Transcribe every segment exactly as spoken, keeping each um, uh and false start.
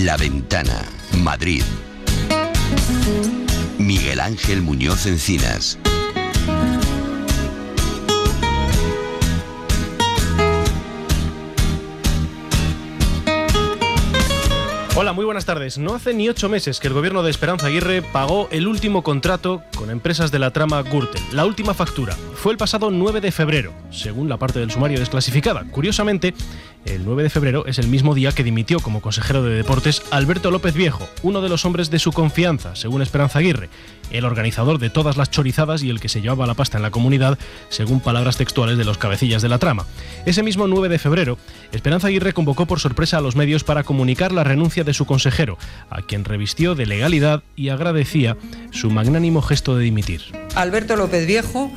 La Ventana, Madrid. Miguel Ángel Muñoz Encinas. Hola, muy buenas tardes. No hace ni ocho meses que el gobierno de Esperanza Aguirre pagó el último contrato con empresas de la trama Gürtel. La última factura fue el pasado nueve de febrero, según la parte del sumario desclasificada. Curiosamente, el nueve de febrero es el mismo día que dimitió como consejero de Deportes Alberto López Viejo, uno de los hombres de su confianza, según Esperanza Aguirre, el organizador de todas las chorizadas y el que se llevaba la pasta en la comunidad, según palabras textuales de los cabecillas de la trama. Ese mismo nueve de febrero, Esperanza Aguirre convocó por sorpresa a los medios para comunicar la renuncia de su consejero, a quien revistió de legalidad y agradecía su magnánimo gesto de dimitir. Alberto López Viejo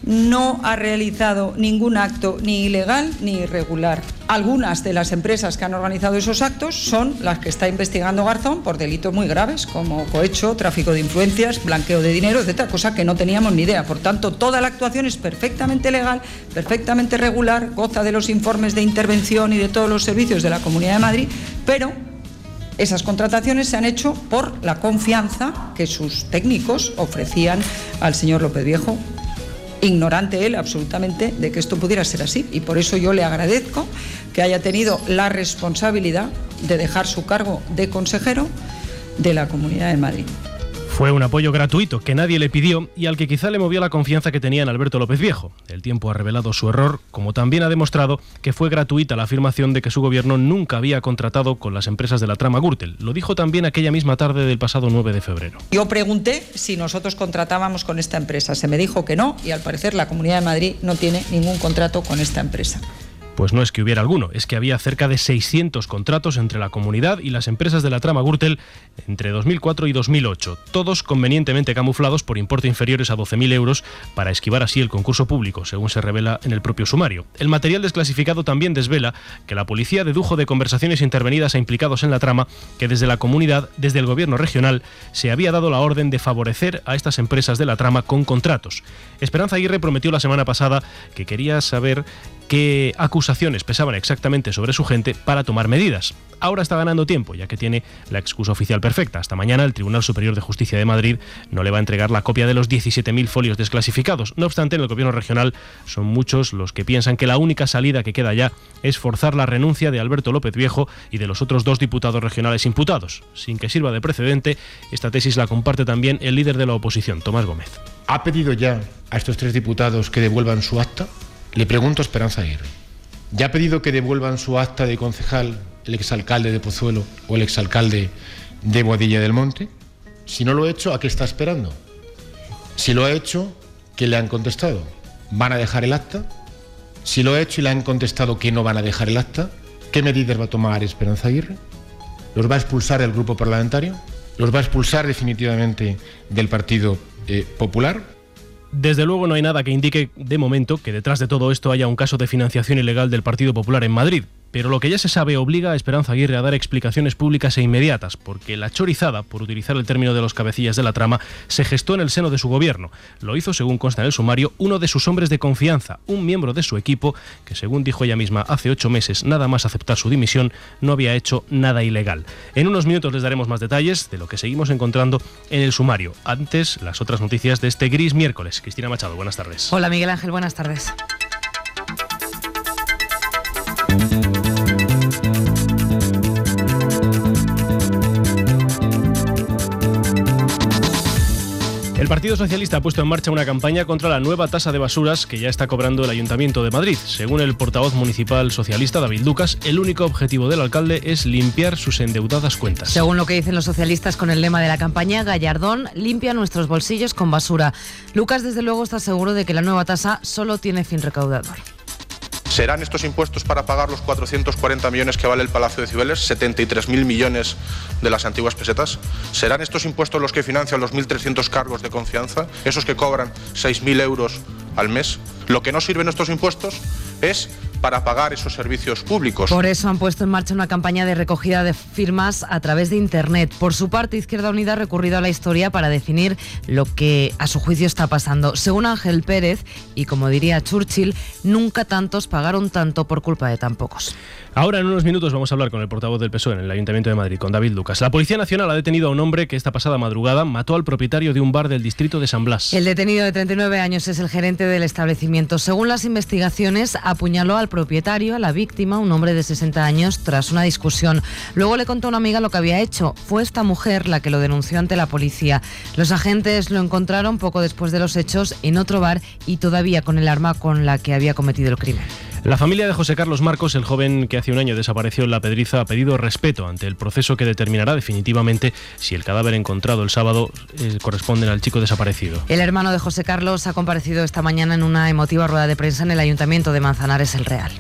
no ha realizado ningún acto ni ilegal ni irregular. Algunas de las empresas que han organizado esos actos son las que está investigando Garzón por delitos muy graves, como cohecho, tráfico de influencias, blanqueo de dinero, etcétera, cosa que no teníamos ni idea. Por tanto, toda la actuación es perfectamente legal, perfectamente regular, goza de los informes de intervención y de todos los servicios de la Comunidad de Madrid, pero esas contrataciones se han hecho por la confianza que sus técnicos ofrecían al señor López Viejo, ignorante él absolutamente de que esto pudiera ser así, y por eso yo le agradezco que haya tenido la responsabilidad de dejar su cargo de consejero de la Comunidad de Madrid. Fue un apoyo gratuito que nadie le pidió y al que quizá le movió la confianza que tenía en Alberto López Viejo. El tiempo ha revelado su error, como también ha demostrado que fue gratuita la afirmación de que su gobierno nunca había contratado con las empresas de la trama Gürtel. Lo dijo también aquella misma tarde del pasado nueve de febrero. Yo pregunté si nosotros contratábamos con esta empresa. Se me dijo que no y al parecer la Comunidad de Madrid no tiene ningún contrato con esta empresa. Pues no es que hubiera alguno, es que había cerca de seiscientos contratos entre la comunidad y las empresas de la trama Gürtel entre dos mil cuatro y dos mil ocho, todos convenientemente camuflados por importe inferiores a doce mil euros para esquivar así el concurso público, según se revela en el propio sumario. El material desclasificado también desvela que la policía dedujo de conversaciones intervenidas a implicados en la trama que desde la comunidad, desde el gobierno regional, se había dado la orden de favorecer a estas empresas de la trama con contratos. Esperanza Aguirre prometió la semana pasada que quería saber qué acusaciones pesaban exactamente sobre su gente para tomar medidas. Ahora está ganando tiempo, ya que tiene la excusa oficial perfecta. Hasta mañana el Tribunal Superior de Justicia de Madrid no le va a entregar la copia de los diecisiete mil folios desclasificados. No obstante, en el gobierno regional son muchos los que piensan que la única salida que queda ya es forzar la renuncia de Alberto López Viejo y de los otros dos diputados regionales imputados. Sin que sirva de precedente, esta tesis la comparte también el líder de la oposición, Tomás Gómez. ¿Ha pedido ya a estos tres diputados que devuelvan su acta? Le pregunto a Esperanza Aguirre. ¿Ya ha pedido que devuelvan su acta de concejal el exalcalde de Pozuelo o el exalcalde de Boadilla del Monte? Si no lo ha hecho, ¿a qué está esperando? Si lo ha hecho, ¿qué le han contestado? ¿Van a dejar el acta? Si lo ha hecho y le han contestado que no van a dejar el acta, ¿qué medidas va a tomar Esperanza Aguirre? ¿Los va a expulsar del grupo parlamentario? ¿Los va a expulsar definitivamente del Partido eh, Popular? Desde luego no hay nada que indique, de momento, que detrás de todo esto haya un caso de financiación ilegal del Partido Popular en Madrid. Pero lo que ya se sabe obliga a Esperanza Aguirre a dar explicaciones públicas e inmediatas, porque la chorizada, por utilizar el término de los cabecillas de la trama, se gestó en el seno de su gobierno. Lo hizo, según consta en el sumario, uno de sus hombres de confianza, un miembro de su equipo, que según dijo ella misma hace ocho meses, nada más aceptar su dimisión, no había hecho nada ilegal. En unos minutos les daremos más detalles de lo que seguimos encontrando en el sumario. Antes, las otras noticias de este gris miércoles. Cristina Machado, buenas tardes. Hola Miguel Ángel, buenas tardes. El Partido Socialista ha puesto en marcha una campaña contra la nueva tasa de basuras que ya está cobrando el Ayuntamiento de Madrid. Según el portavoz municipal socialista David Lucas, el único objetivo del alcalde es limpiar sus endeudadas cuentas. Según lo que dicen los socialistas con el lema de la campaña, Gallardón limpia nuestros bolsillos con basura. Lucas, desde luego, está seguro de que la nueva tasa solo tiene fin recaudador. ¿Serán estos impuestos para pagar los cuatrocientos cuarenta millones que vale el Palacio de Cibeles, setenta y tres mil millones de las antiguas pesetas? ¿Serán estos impuestos los que financian los mil trescientos cargos de confianza, esos que cobran seis mil euros al mes? Lo que no sirven estos impuestos es para pagar esos servicios públicos. Por eso han puesto en marcha una campaña de recogida de firmas a través de Internet. Por su parte, Izquierda Unida ha recurrido a la historia para definir lo que a su juicio está pasando. Según Ángel Pérez, y como diría Churchill, nunca tantos pagaron tanto por culpa de tan pocos. Ahora, en unos minutos, vamos a hablar con el portavoz del P S O E en el Ayuntamiento de Madrid, con David Lucas. La Policía Nacional ha detenido a un hombre que esta pasada madrugada mató al propietario de un bar del distrito de San Blas. El detenido de treinta y nueve años es el gerente del establecimiento. Según las investigaciones, apuñaló al propietario, a la víctima, un hombre de sesenta años, tras una discusión. Luego le contó a una amiga lo que había hecho. Fue esta mujer la que lo denunció ante la policía. Los agentes lo encontraron poco después de los hechos en otro bar y todavía con el arma con la que había cometido el crimen. La familia de José Carlos Marcos, el joven que hace un año desapareció en La Pedriza, ha pedido respeto ante el proceso que determinará definitivamente si el cadáver encontrado el sábado eh, corresponde al chico desaparecido. El hermano de José Carlos ha comparecido esta mañana en una emotiva rueda de prensa en el Ayuntamiento de Manzanares el Real.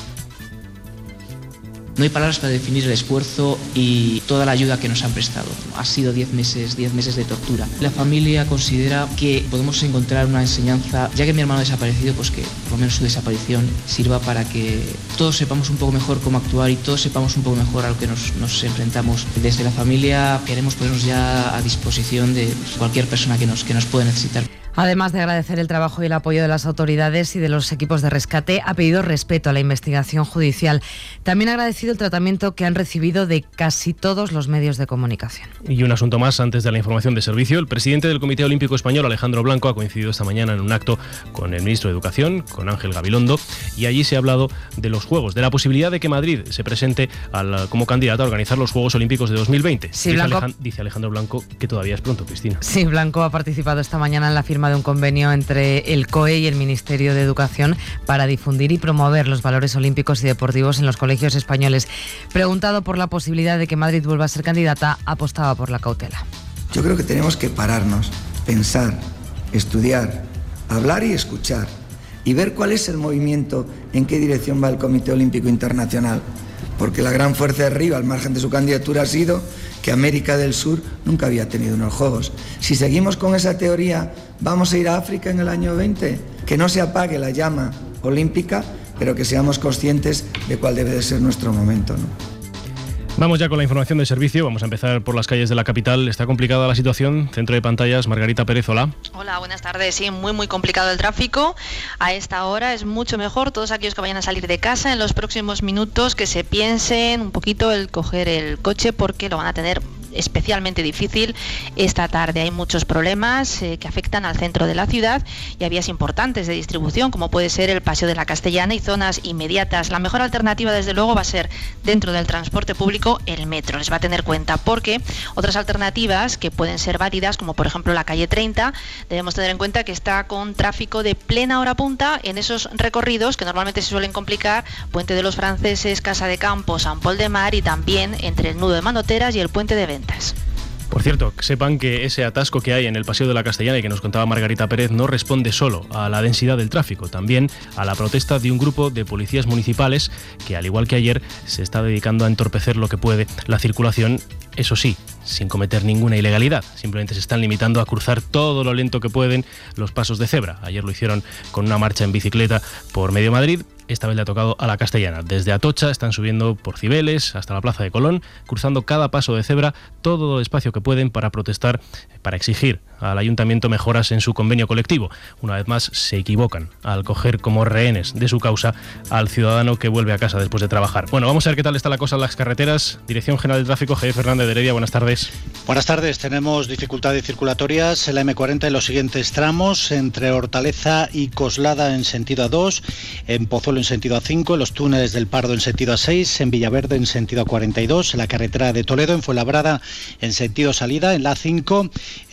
No hay palabras para definir el esfuerzo y toda la ayuda que nos han prestado. Ha sido diez meses, diez meses de tortura. La familia considera que podemos encontrar una enseñanza, ya que mi hermano ha desaparecido, pues que por lo menos su desaparición sirva para que todos sepamos un poco mejor cómo actuar y todos sepamos un poco mejor a lo que nos, nos enfrentamos. Desde la familia queremos ponernos ya a disposición de cualquier persona que nos, que nos pueda necesitar. Además de agradecer el trabajo y el apoyo de las autoridades y de los equipos de rescate, ha pedido respeto a la investigación judicial. También ha agradecido el tratamiento que han recibido de casi todos los medios de comunicación. Y un asunto más antes de la información de servicio. El presidente del Comité Olímpico Español, Alejandro Blanco, ha coincidido esta mañana en un acto con el ministro de Educación, con Ángel Gabilondo, y allí se ha hablado de los Juegos, de la posibilidad de que Madrid se presente al, como candidata a organizar los Juegos Olímpicos de dos mil veinte. Sí, dice, Blanco, Alejand- dice Alejandro Blanco que todavía es pronto, Cristina. Sí, Blanco ha participado esta mañana en la firma de un convenio entre el C O E y el Ministerio de Educación para difundir y promover los valores olímpicos y deportivos en los colegios españoles. Preguntado por la posibilidad de que Madrid vuelva a ser candidata, apostaba por la cautela. Yo creo que tenemos que pararnos, pensar, estudiar, hablar y escuchar y ver cuál es el movimiento, en qué dirección va el Comité Olímpico Internacional. Porque la gran fuerza de Río, al margen de su candidatura, ha sido que América del Sur nunca había tenido unos Juegos. Si seguimos con esa teoría, vamos a ir a África en el año veinte. Que no se apague la llama olímpica, pero que seamos conscientes de cuál debe de ser nuestro momento, ¿no? Vamos ya con la información de servicio. Vamos a empezar por las calles de la capital. Está complicada la situación. Centro de pantallas, Margarita Pérez, hola. Hola, buenas tardes. Sí, muy muy complicado el tráfico. A esta hora es mucho mejor todos aquellos que vayan a salir de casa en los próximos minutos que se piensen un poquito el coger el coche porque lo van a tener especialmente difícil esta tarde. Hay muchos problemas eh, que afectan al centro de la ciudad y a vías importantes de distribución, como puede ser el Paseo de la Castellana y zonas inmediatas. La mejor alternativa, desde luego, va a ser dentro del transporte público el metro. Les va a tener cuenta porque otras alternativas que pueden ser válidas, como por ejemplo la calle treinta, debemos tener en cuenta que está con tráfico de plena hora punta en esos recorridos que normalmente se suelen complicar: Puente de los Franceses, Casa de Campo, San Pol de Mar y también entre el nudo de Manoteras y el Puente de Ventas. Por cierto, sepan que ese atasco que hay en el Paseo de la Castellana y que nos contaba Margarita Pérez no responde solo a la densidad del tráfico, también a la protesta de un grupo de policías municipales que, al igual que ayer, se está dedicando a entorpecer lo que puede la circulación, eso sí, sin cometer ninguna ilegalidad. Simplemente se están limitando a cruzar todo lo lento que pueden los pasos de cebra. Ayer lo hicieron con una marcha en bicicleta por medio Madrid. Esta vez le ha tocado a la Castellana. Desde Atocha están subiendo por Cibeles hasta la Plaza de Colón, cruzando cada paso de cebra, todo el espacio que pueden para protestar, para exigir al Ayuntamiento mejoras en su convenio colectivo. Una vez más se equivocan al coger como rehenes de su causa al ciudadano que vuelve a casa después de trabajar. Bueno, vamos a ver qué tal está la cosa en las carreteras. Dirección General de Tráfico, Javier Fernández de Heredia, buenas tardes. Buenas tardes, tenemos dificultades circulatorias en la eme cuarenta en los siguientes tramos: entre Hortaleza y Coslada en sentido A dos, en Pozuelo en sentido A cinco, en los túneles del Pardo en sentido A seis, en Villaverde en sentido A cuarenta y dos, en la carretera de Toledo, en Fuenlabrada en sentido salida, en la A cinco,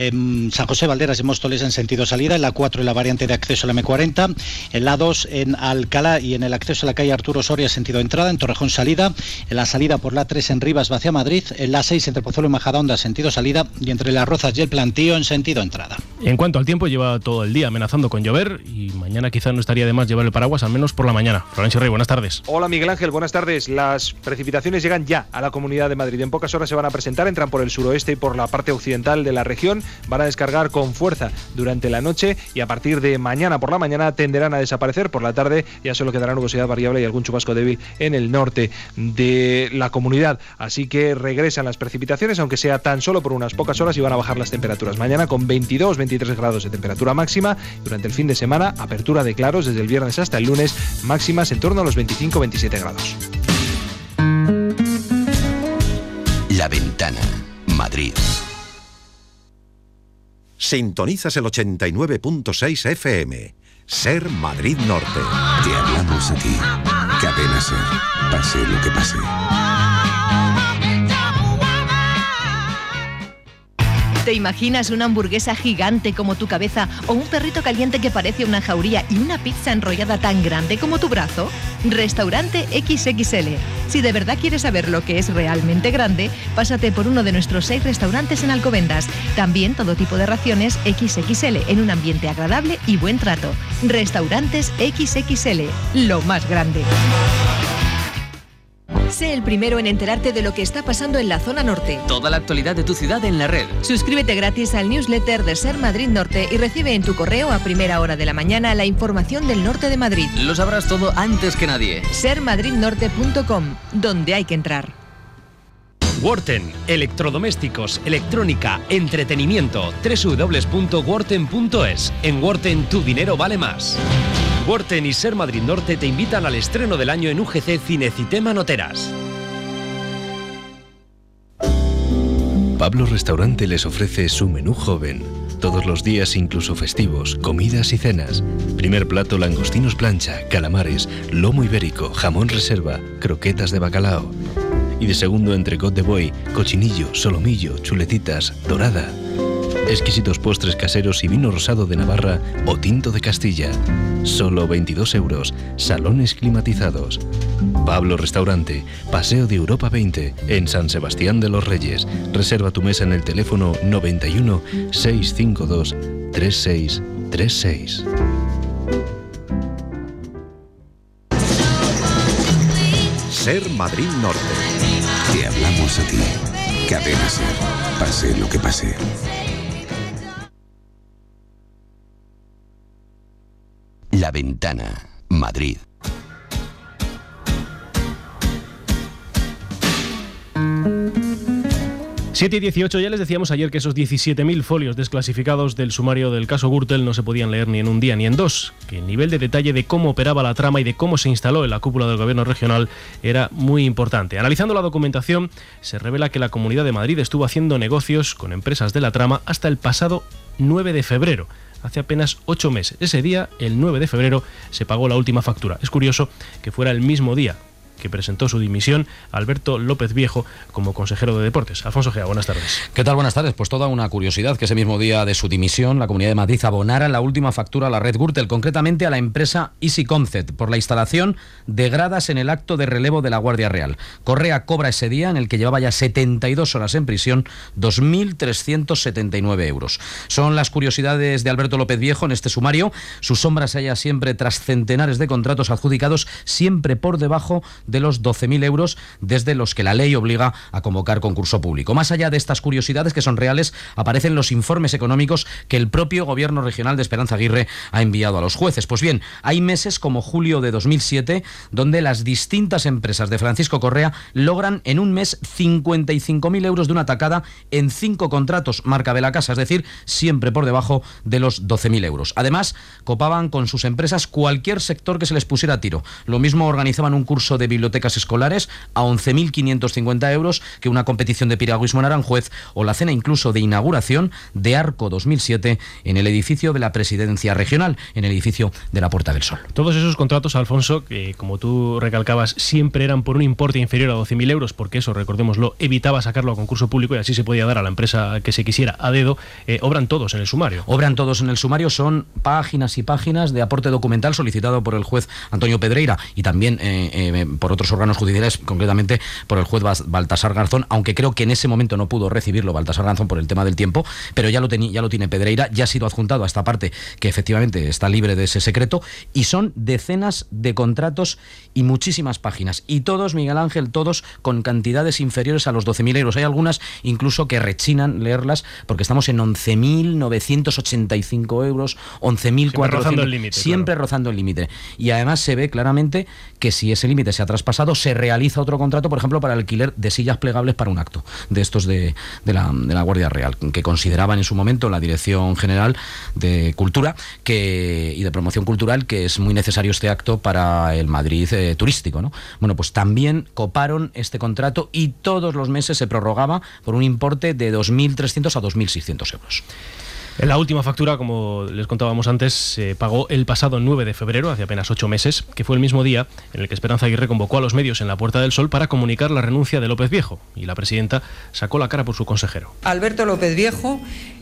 en San José Valderas y Móstoles en sentido salida, en la cuatro en la variante de acceso a la eme cuarenta, en la dos en Alcalá y en el acceso a la calle Arturo Soria sentido entrada, en Torrejón salida, en la salida por la tres en Rivas hacia Madrid, en la seis entre Pozuelo y Majadahonda Majadahonda sentido salida y entre Las Rozas y el Plantío en sentido entrada. En cuanto al tiempo, lleva todo el día amenazando con llover y mañana quizás no estaría de más llevar el paraguas, al menos por la mañana. Florencio Rey, buenas tardes. Hola Miguel Ángel, buenas tardes. Las precipitaciones llegan ya a la Comunidad de Madrid. En pocas horas se van a presentar, entran por el suroeste y por la parte occidental de la región, van a descargar con fuerza durante la noche y a partir de mañana por la mañana tenderán a desaparecer. Por la tarde ya solo quedará nubosidad variable y algún chubasco débil en el norte de la comunidad. Así que regresan las precipitaciones, aunque sea tan solo por unas pocas horas, y van a bajar las temperaturas. Mañana con veintidós veintitrés grados de temperatura máxima. Durante el fin de semana, apertura de claros desde el viernes hasta el lunes, máximas en torno a los veinticinco veintisiete grados. La Ventana, Madrid. Sintonizas el ochenta y nueve punto seis F M. Ser Madrid Norte. Te hablamos a ti. Cadena Ser. Pase lo que pase. ¿Te imaginas una hamburguesa gigante como tu cabeza o un perrito caliente que parece una jauría y una pizza enrollada tan grande como tu brazo? Restaurante equis equis ele. Si de verdad quieres saber lo que es realmente grande, pásate por uno de nuestros seis restaurantes en Alcobendas. También todo tipo de raciones equis equis ele en un ambiente agradable y buen trato. Restaurantes equis equis ele, lo más grande. Sé el primero en enterarte de lo que está pasando en la zona norte. Toda la actualidad de tu ciudad en la red. Suscríbete gratis al newsletter de Ser Madrid Norte y recibe en tu correo a primera hora de la mañana la información del norte de Madrid. Lo sabrás todo antes que nadie. ser madrid norte punto com, donde hay que entrar. Worten, electrodomésticos, electrónica, entretenimiento. doble u doble u doble u punto worten punto es. En Worten tu dinero vale más. Worten y Ser Madrid Norte te invitan al estreno del año en U G C Cinecitema Noteras. Pablo Restaurante les ofrece su menú joven. Todos los días, incluso festivos, comidas y cenas. Primer plato, langostinos plancha, calamares, lomo ibérico, jamón reserva, croquetas de bacalao. Y de segundo, entrecot de buey, cochinillo, solomillo, chuletitas, dorada. Exquisitos postres caseros y vino rosado de Navarra o tinto de Castilla. Solo veintidós euros. Salones climatizados. Pablo Restaurante, Paseo de Europa veinte, en San Sebastián de los Reyes. Reserva tu mesa en el teléfono noventa y uno, seiscientos cincuenta y dos, treinta y seis treinta y seis. Ser Madrid Norte. Te hablamos a ti. Cadena Ser. Pase lo que pase. La Ventana, Madrid. siete y dieciocho, ya les decíamos ayer que esos diecisiete mil folios desclasificados del sumario del caso Gürtel no se podían leer ni en un día ni en dos, que el nivel de detalle de cómo operaba la trama y de cómo se instaló en la cúpula del gobierno regional era muy importante. Analizando la documentación, se revela que la Comunidad de Madrid estuvo haciendo negocios con empresas de la trama hasta el pasado nueve de febrero. Hace apenas ocho meses. Ese día, el nueve de febrero, se pagó la última factura. Es curioso que fuera el mismo día que presentó su dimisión Alberto López Viejo como consejero de Deportes. Alfonso Gea, buenas tardes. ¿Qué tal? Buenas tardes. Pues toda una curiosidad que ese mismo día de su dimisión la Comunidad de Madrid abonara la última factura a la red Gürtel, concretamente a la empresa Easy Concept, por la instalación de gradas en el acto de relevo de la Guardia Real. Correa cobra ese día, en el que llevaba ya setenta y dos horas en prisión, dos mil trescientos setenta y nueve euros. Son las curiosidades de Alberto López Viejo en este sumario. Su sombra se halla siempre tras centenares de contratos adjudicados, siempre por debajo de los doce mil euros, desde los que la ley obliga a convocar concurso público. Más allá de estas curiosidades, que son reales, aparecen los informes económicos que el propio gobierno regional de Esperanza Aguirre ha enviado a los jueces. Pues bien, hay meses como julio de dos mil siete, donde las distintas empresas de Francisco Correa logran en un mes cincuenta y cinco mil euros de una tacada en cinco contratos, marca de la casa, es decir, siempre por debajo de los doce mil euros. Además, copaban con sus empresas cualquier sector que se les pusiera a tiro. Lo mismo organizaban un curso de bibliotecas escolares a once mil quinientos cincuenta euros que una competición de piragüismo en Aranjuez, o la cena incluso de inauguración de Arco dos mil siete en el edificio de la Presidencia Regional, en el edificio de la Puerta del Sol. Todos esos contratos, Alfonso, que como tú recalcabas, siempre eran por un importe inferior a doce mil euros, porque eso, recordémoslo, evitaba sacarlo a concurso público y así se podía dar a la empresa que se quisiera a dedo, eh, obran todos en el sumario. Obran todos en el sumario, son páginas y páginas de aporte documental solicitado por el juez Antonio Pedreira y también eh, eh, por otros órganos judiciales, concretamente por el juez Baltasar Garzón, aunque creo que en ese momento no pudo recibirlo Baltasar Garzón por el tema del tiempo, pero ya lo, teni, ya lo tiene Pedreira, ya ha sido adjuntado a esta parte que efectivamente está libre de ese secreto, y son decenas de contratos y muchísimas páginas, y todos, Miguel Ángel, todos con cantidades inferiores a los doce mil euros. Hay algunas incluso que rechinan leerlas, porque estamos en once mil novecientos ochenta y cinco euros, once mil cuatrocientos, rozando el límite, siempre claro. rozando el límite. Y además se ve claramente que si ese límite se ha traspasado, se realiza otro contrato, por ejemplo, para el alquiler de sillas plegables para un acto de estos de, de, la, de la Guardia Real, que consideraban en su momento la Dirección General de Cultura que, y de Promoción Cultural que es muy necesario este acto para el Madrid eh, turístico, ¿no? Bueno, pues también coparon este contrato y todos los meses se prorrogaba por un importe de dos mil trescientos a dos mil seiscientos euros. En la última factura, como les contábamos antes, se pagó el pasado nueve de febrero, hace apenas ocho meses, que fue el mismo día en el que Esperanza Aguirre convocó a los medios en la Puerta del Sol para comunicar la renuncia de López Viejo, y la presidenta sacó la cara por su consejero. Alberto López Viejo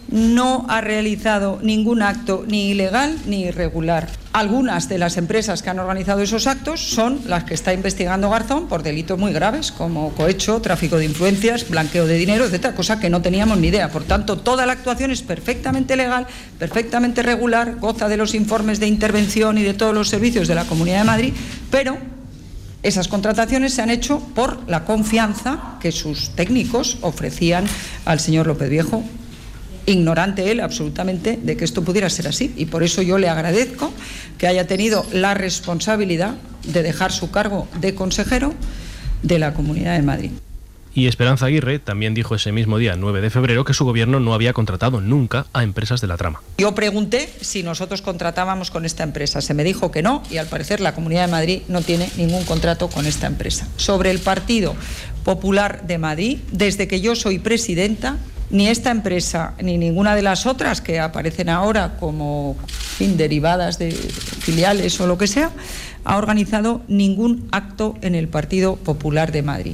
no ha realizado ningún acto ni ilegal ni irregular. Algunas de las empresas que han organizado esos actos son las que está investigando Garzón por delitos muy graves, como cohecho, tráfico de influencias, blanqueo de dinero, etcétera, cosa que no teníamos ni idea. Por tanto, toda la actuación es perfectamente legal, perfectamente regular, goza de los informes de intervención y de todos los servicios de la Comunidad de Madrid, pero esas contrataciones se han hecho por la confianza que sus técnicos ofrecían al señor López Viejo, ignorante él absolutamente de que esto pudiera ser así, y por eso yo le agradezco que haya tenido la responsabilidad de dejar su cargo de consejero de la Comunidad de Madrid. Y Esperanza Aguirre también dijo ese mismo día, nueve de febrero, que su gobierno no había contratado nunca a empresas de la trama. Yo pregunté si nosotros contratábamos con esta empresa, se me dijo que no, y al parecer la Comunidad de Madrid no tiene ningún contrato con esta empresa. Sobre el Partido Popular de Madrid, desde que yo soy presidenta, ni esta empresa ni ninguna de las otras que aparecen ahora como en fin, derivadas de filiales o lo que sea, ha organizado ningún acto en el Partido Popular de Madrid.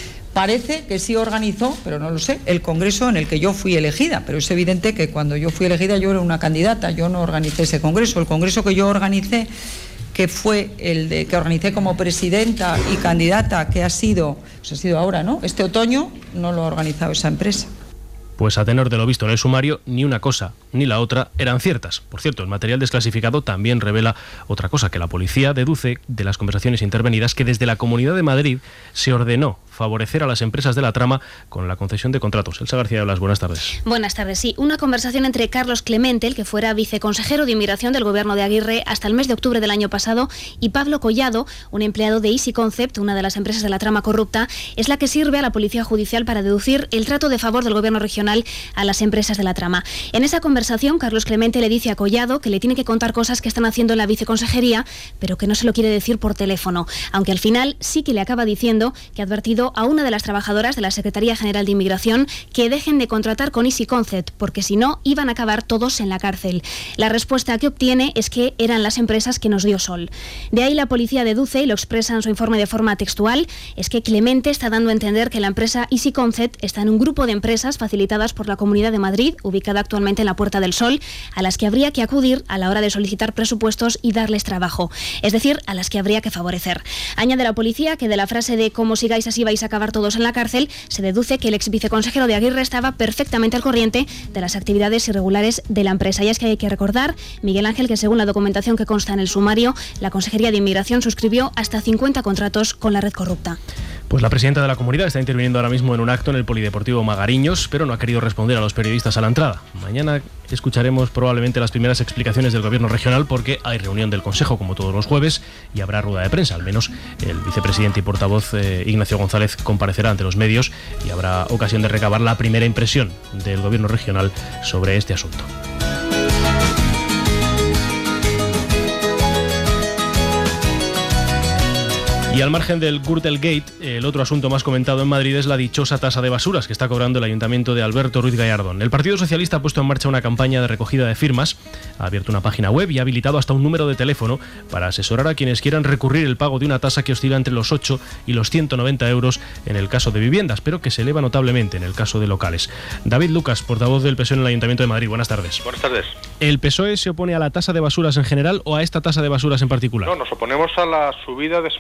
Parece que sí organizó, pero no lo sé, el congreso en el que yo fui elegida, pero es evidente que cuando yo fui elegida yo era una candidata, yo no organicé ese congreso. El congreso que yo organicé, que fue el de que organicé como presidenta y candidata, que ha sido, pues ha sido ahora, ¿no? Este otoño, no lo ha organizado esa empresa. Pues a tenor de lo visto en el sumario, ni una cosa ni la otra eran ciertas. Por cierto, el material desclasificado también revela otra cosa, que la policía deduce de las conversaciones intervenidas que desde la Comunidad de Madrid se ordenó favorecer a las empresas de la trama con la concesión de contratos. Elsa García de Blas, buenas tardes. Buenas tardes, sí. Una conversación entre Carlos Clemente, el que fuera viceconsejero de Inmigración del gobierno de Aguirre hasta el mes de octubre del año pasado, y Pablo Collado, un empleado de Easy Concept, una de las empresas de la trama corrupta, es la que sirve a la Policía Judicial para deducir el trato de favor del gobierno regional a las empresas de la trama. En esa conversación, Carlos Clemente le dice a Collado que le tiene que contar cosas que están haciendo en la viceconsejería, pero que no se lo quiere decir por teléfono, aunque al final sí que le acaba diciendo que ha advertido a una de las trabajadoras de la Secretaría General de Inmigración que dejen de contratar con Easy Concept, porque si no, iban a acabar todos en la cárcel. La respuesta que obtiene es que eran las empresas que nos dio Sol. De ahí la policía deduce, y lo expresa en su informe de forma textual, es que Clemente está dando a entender que la empresa Easy Concept está en un grupo de empresas facilitadas por la Comunidad de Madrid, ubicada actualmente en la Puerta del Sol, a las que habría que acudir a la hora de solicitar presupuestos y darles trabajo, es decir, a las que habría que favorecer. Añade la policía que de la frase de "como sigáis así vais a acabar todos en la cárcel", se deduce que el ex viceconsejero de Aguirre estaba perfectamente al corriente de las actividades irregulares de la empresa. Y es que hay que recordar, Miguel Ángel, que según la documentación que consta en el sumario, la Consejería de Inmigración suscribió hasta cincuenta contratos con la red corrupta. Pues la presidenta de la comunidad está interviniendo ahora mismo en un acto en el Polideportivo Magariños, pero no ha querido responder a los periodistas a la entrada. Mañana escucharemos probablemente las primeras explicaciones del gobierno regional, porque hay reunión del Consejo como todos los jueves y habrá rueda de prensa. Al menos el vicepresidente y portavoz eh, Ignacio González comparecerá ante los medios y habrá ocasión de recabar la primera impresión del gobierno regional sobre este asunto. Y al margen del Gürtel Gate, el otro asunto más comentado en Madrid es la dichosa tasa de basuras que está cobrando el ayuntamiento de Alberto Ruiz Gallardón. El Partido Socialista ha puesto en marcha una campaña de recogida de firmas, ha abierto una página web y ha habilitado hasta un número de teléfono para asesorar a quienes quieran recurrir el pago de una tasa que oscila entre los ocho y los ciento noventa euros en el caso de viviendas, pero que se eleva notablemente en el caso de locales. David Lucas, portavoz del P S O E en el Ayuntamiento de Madrid. Buenas tardes. Buenas tardes. ¿El P S O E se opone a la tasa de basuras en general o a esta tasa de basuras en particular? No, nos oponemos a la subida desmesurada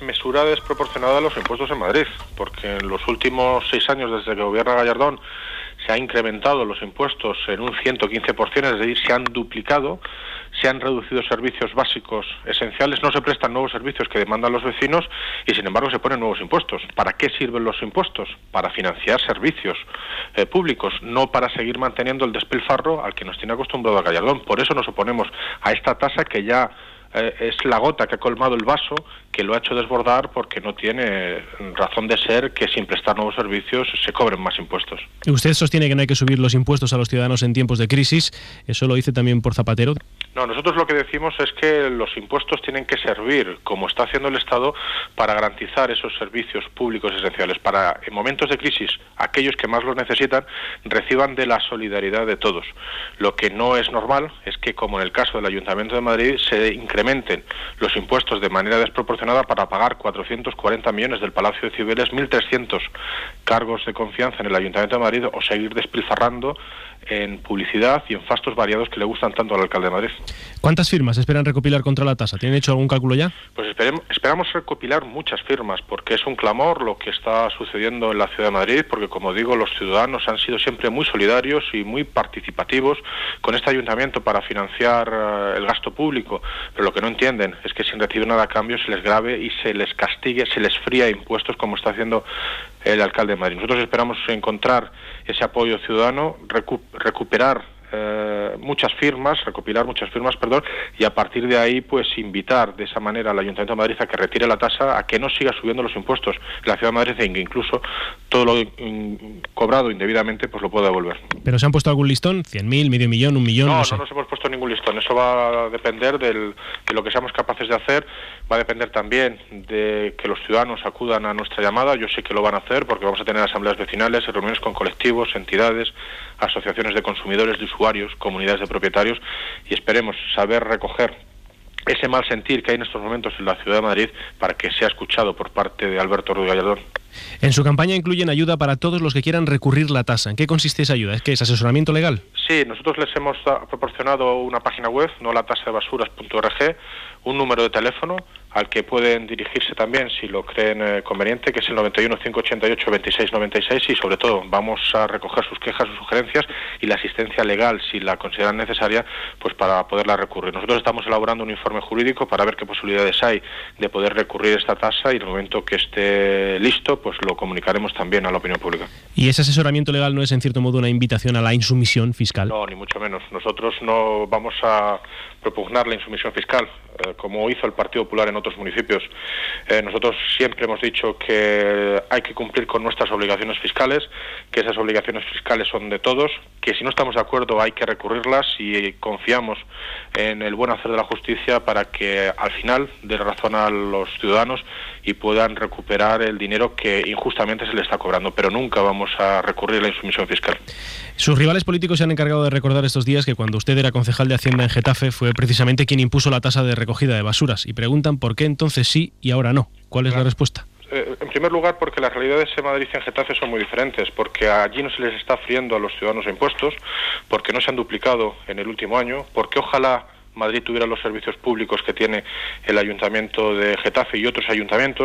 manera desproporcionada los impuestos en Madrid, porque en los últimos seis años desde que gobierna Gallardón se han incrementado los impuestos en un ciento quince por ciento, es decir, se han duplicado, se han reducido servicios básicos esenciales, no se prestan nuevos servicios que demandan los vecinos y sin embargo se ponen nuevos impuestos. ¿Para qué sirven los impuestos? Para financiar servicios eh, públicos, no para seguir manteniendo el despilfarro al que nos tiene acostumbrado a Gallardón. Por eso nos oponemos a esta tasa que ya eh, es la gota que ha colmado el vaso, que lo ha hecho desbordar porque no tiene razón de ser que sin prestar nuevos servicios se cobren más impuestos. Usted sostiene que no hay que subir los impuestos a los ciudadanos en tiempos de crisis. ¿Eso lo dice también por Zapatero? No, nosotros lo que decimos es que los impuestos tienen que servir, como está haciendo el Estado, para garantizar esos servicios públicos esenciales, para en momentos de crisis aquellos que más los necesitan reciban de la solidaridad de todos. Lo que no es normal es que, como en el caso del Ayuntamiento de Madrid, se incrementen los impuestos de manera desproporcionada para pagar cuatrocientos cuarenta millones del Palacio de Cibeles, mil trescientos cargos de confianza en el Ayuntamiento de Madrid, o seguir despilfarrando en publicidad y en fastos variados que le gustan tanto al alcalde de Madrid. ¿Cuántas firmas esperan recopilar contra la tasa? ¿Tienen hecho algún cálculo ya? Pues esperemos, esperamos recopilar muchas firmas, porque es un clamor lo que está sucediendo en la Ciudad de Madrid, porque como digo, los ciudadanos han sido siempre muy solidarios y muy participativos con este ayuntamiento para financiar uh, el gasto público, pero lo que no entienden es que sin recibir nada a cambio se les grave y se les castigue, se les fría impuestos como está haciendo el alcalde de Madrid. Nosotros esperamos encontrar ese apoyo ciudadano, recu- recuperar eh, muchas firmas, recopilar muchas firmas, perdón, y a partir de ahí pues invitar de esa manera al Ayuntamiento de Madrid a que retire la tasa, a que no siga subiendo los impuestos en la Ciudad de Madrid, e que incluso todo lo in, cobrado indebidamente pues lo pueda devolver. ¿Pero se han puesto algún listón? ¿cien mil, medio millón, un millón? No, no, no, sé. no nos hemos puesto ningún listón. Eso va a depender del, de lo que seamos capaces de hacer. Va a depender también de que los ciudadanos acudan a nuestra llamada. Yo sé que lo van a hacer porque vamos a tener asambleas vecinales, reuniones con colectivos, entidades, asociaciones de consumidores, de usuarios, comunidades de propietarios, y esperemos saber recoger ese mal sentir que hay en estos momentos en la Ciudad de Madrid para que sea escuchado por parte de Alberto Ruiz Gallardón. En su campaña incluyen ayuda para todos los que quieran recurrir la tasa. ¿En qué consiste esa ayuda? ¿Es que es asesoramiento legal? Sí, nosotros les hemos proporcionado una página web, no la tasa de basuras punto org, un número de teléfono al que pueden dirigirse también si lo creen eh, conveniente, que es el noventa y uno, cinco ochenta y ocho, veintiséis noventa y seis, y sobre todo vamos a recoger sus quejas, sus sugerencias y la asistencia legal, si la consideran necesaria, pues para poderla recurrir. Nosotros estamos elaborando un informe jurídico para ver qué posibilidades hay de poder recurrir esta tasa, y en el momento que esté listo, pues lo comunicaremos también a la opinión pública. ¿Y ese asesoramiento legal no es en cierto modo una invitación a la insumisión fiscal? No, ni mucho menos. Nosotros no vamos a propugnar la insumisión fiscal, eh, como hizo el Partido Popular en otros municipios. Eh, nosotros siempre hemos dicho que hay que cumplir con nuestras obligaciones fiscales, que esas obligaciones fiscales son de todos, que si no estamos de acuerdo hay que recurrirlas, y confiamos en el buen hacer de la justicia para que al final dé razón a los ciudadanos y puedan recuperar el dinero que injustamente se les está cobrando, pero nunca vamos a recurrir a la insumisión fiscal. Sus rivales políticos se han encargado de recordar estos días que cuando usted era concejal de Hacienda en Getafe fue precisamente quien impuso la tasa de recogida de basuras, y preguntan por qué entonces sí y ahora no. ¿Cuál es la respuesta? Eh, en primer lugar, porque las realidades en Madrid y en Getafe son muy diferentes, porque allí no se les está friendo a los ciudadanos impuestos, porque no se han duplicado en el último año, porque ojalá Madrid tuviera los servicios públicos que tiene el Ayuntamiento de Getafe y otros ayuntamientos,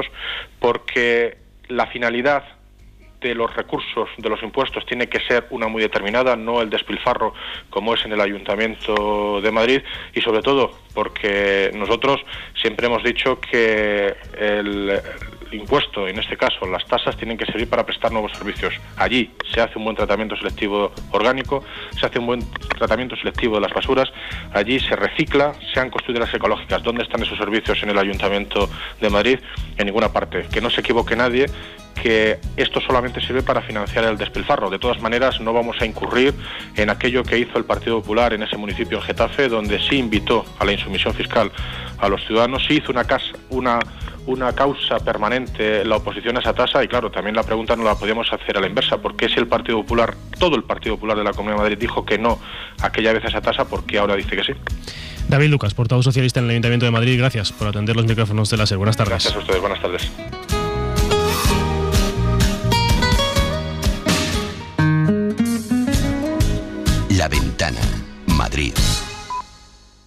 porque la finalidad de los recursos de los impuestos tiene que ser una muy determinada, no el despilfarro como es en el Ayuntamiento de Madrid, y sobre todo porque nosotros siempre hemos dicho que el impuesto, en este caso las tasas, tienen que servir para prestar nuevos servicios. Allí se hace un buen tratamiento selectivo orgánico, se hace un buen tratamiento selectivo de las basuras, allí se recicla, se han construido las ecológicas. ¿Dónde están esos servicios en el Ayuntamiento de Madrid? En ninguna parte. Que no se equivoque nadie, que esto solamente sirve para financiar el despilfarro. De todas maneras, no vamos a incurrir en aquello que hizo el Partido Popular en ese municipio, en Getafe, donde sí invitó a la insumisión fiscal a los ciudadanos, sí hizo una, casa, una, una causa permanente en la oposición a esa tasa, y claro, también la pregunta no la podíamos hacer a la inversa. ¿Por qué si el Partido Popular, todo el Partido Popular de la Comunidad de Madrid dijo que no aquella vez a esa tasa, por qué ahora dice que sí? David Lucas, portavoz socialista en el Ayuntamiento de Madrid, gracias por atender los micrófonos de la SER. Buenas tardes. Gracias a ustedes, buenas tardes. La Ventana, Madrid.